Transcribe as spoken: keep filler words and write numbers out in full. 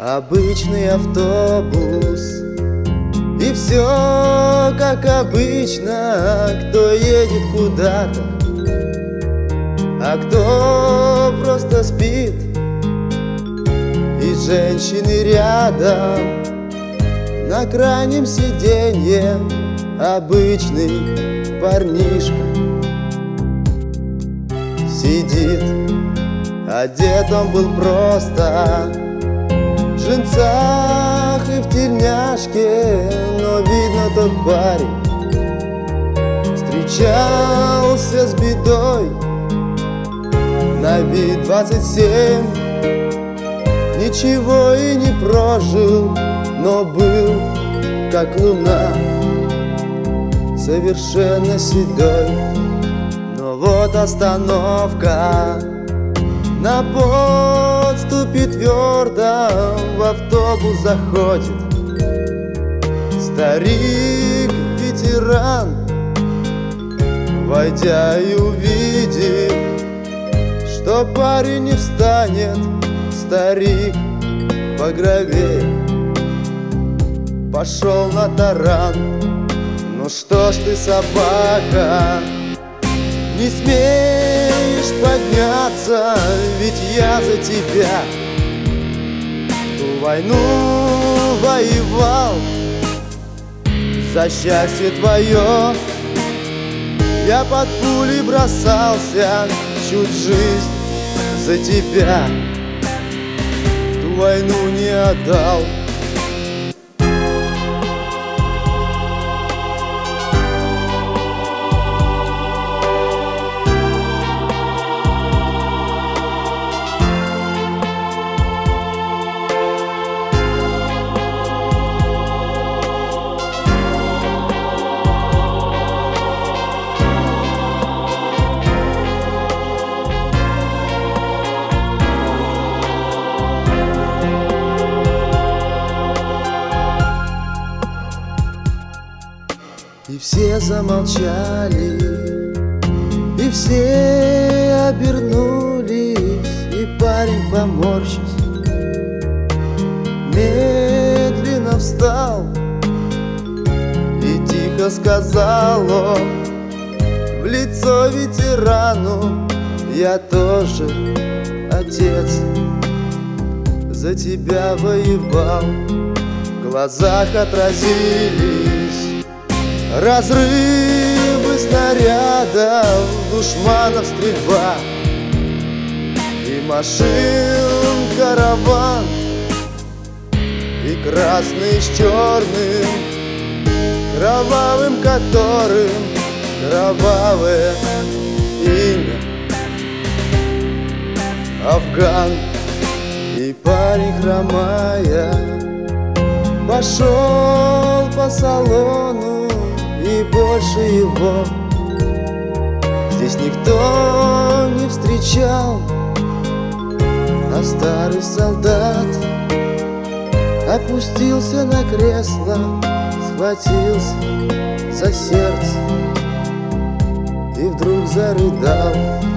Обычный автобус, и все как обычно. Кто едет куда-то, а кто просто спит. И женщины рядом на крайнем сиденье обычный парнишка сидит. Одет он был просто в джинсах и в тельняшке, но видно, тот парень встречался с бедой. На вид двадцать семь, ничего и не прожил, но был как луна, совершенно седой. Но вот остановка, на подступе твердо в автобус заходит старик-ветеран. Войдя и увидев, что парень не встанет, старик багровее пошел на таран. Ну что ж ты, собака, не смеешь подняться? Ведь я за тебя в ту войну воевал. За счастье твое я под пули бросался, чуть жизнь за тебя в ту войну не отдал. И все замолчали, и все обернулись, и парень, поморщись, медленно встал и тихо сказал он в лицо ветерану: я тоже, отец, за тебя воевал. В глазах отразились разрывы снарядов, душманов стрельба и машин караван, и красный с черным, кровавым которым кровавое имя Афган. И парень, хромая, пошел по салону, и больше его здесь никто не встречал. А старый солдат опустился на кресло, схватился за сердце и вдруг зарыдал.